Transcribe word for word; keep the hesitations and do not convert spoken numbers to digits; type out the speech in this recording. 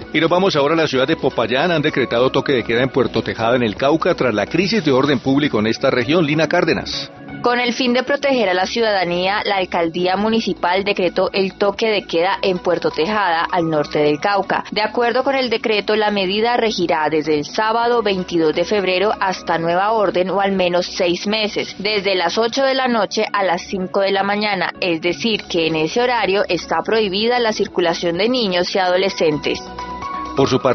Y nos vamos ahora a la ciudad de Popayán. Han decretado toque de queda en Puerto Tejada, en el Cauca, tras la crisis de orden público en esta región. Lina Cárdenas. Con el fin de proteger a la ciudadanía, la alcaldía municipal decretó el toque de queda en Puerto Tejada, al norte del Cauca. De acuerdo con el decreto, la medida regirá desde el sábado veintidós de febrero hasta nueva orden, o al menos seis meses, desde las ocho de la noche a las cinco de la mañana, es decir, que en ese horario está prohibida la circulación de niños y adolescentes. Por su parte,